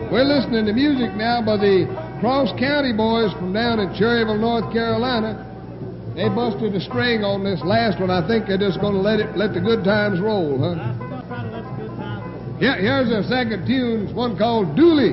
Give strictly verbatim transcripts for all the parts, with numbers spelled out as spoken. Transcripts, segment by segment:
We're listening to music now by the Cross County Boys from down in Cherryville, North Carolina. They busted a string on this last one. I think they're just going to let it let the good times roll, huh? Yeah, here's their second tune. It's one called Dooley.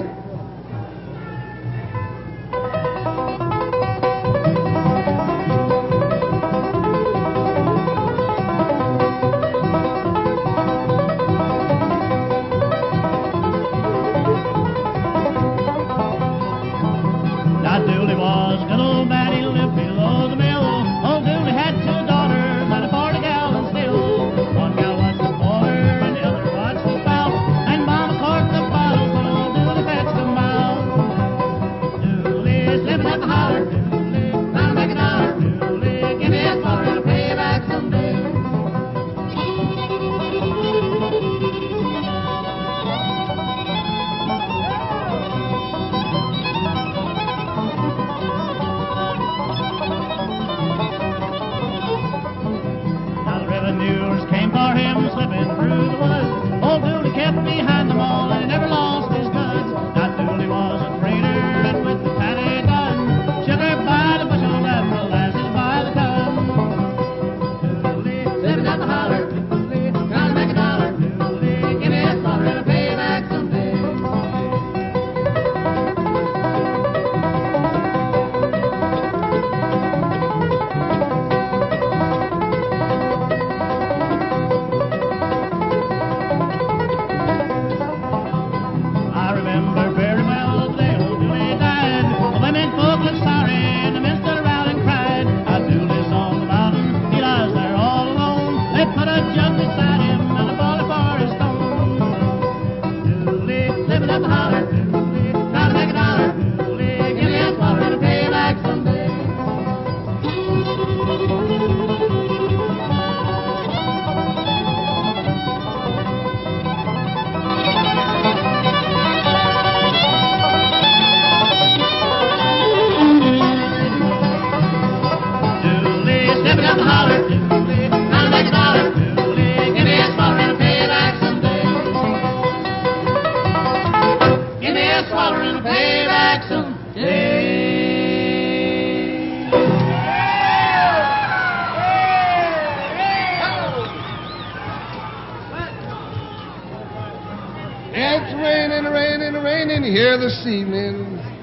It's raining, raining, raining here this evening.